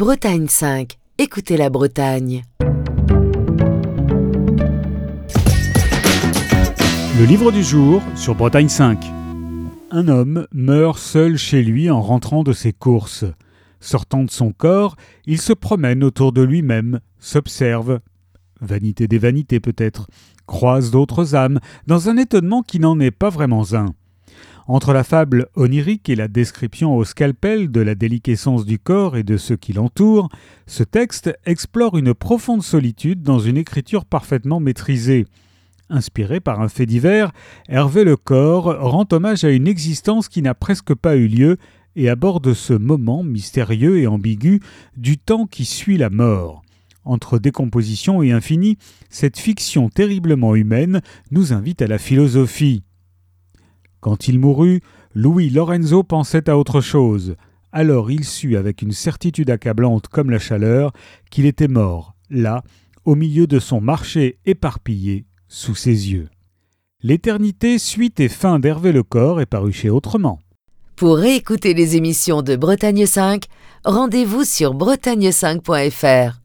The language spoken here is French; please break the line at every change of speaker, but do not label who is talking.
Bretagne 5. Écoutez la Bretagne.
Le livre du jour sur Bretagne 5. Un homme meurt seul chez lui en rentrant de ses courses. Sortant de son corps, il se promène autour de lui-même, s'observe. Vanité des vanités peut-être, croise d'autres âmes, dans un étonnement qui n'en est pas vraiment un. Entre la fable onirique et la description au scalpel de la déliquescence du corps et de ceux qui l'entourent, ce texte explore une profonde solitude dans une écriture parfaitement maîtrisée. Inspiré par un fait divers, Hervé Lecor rend hommage à une existence qui n'a presque pas eu lieu et aborde ce moment mystérieux et ambigu du temps qui suit la mort. Entre décomposition et infini, cette fiction terriblement humaine nous invite à la philosophie. Quand il mourut, Louis Lorenzo pensait à autre chose. Alors il sut avec une certitude accablante comme la chaleur qu'il était mort, là, au milieu de son marché éparpillé, sous ses yeux. L'éternité, suite et fin d'Hervé Lecor est paru chez Autrement.
Pour réécouter les émissions de Bretagne 5, rendez-vous sur bretagne5.fr.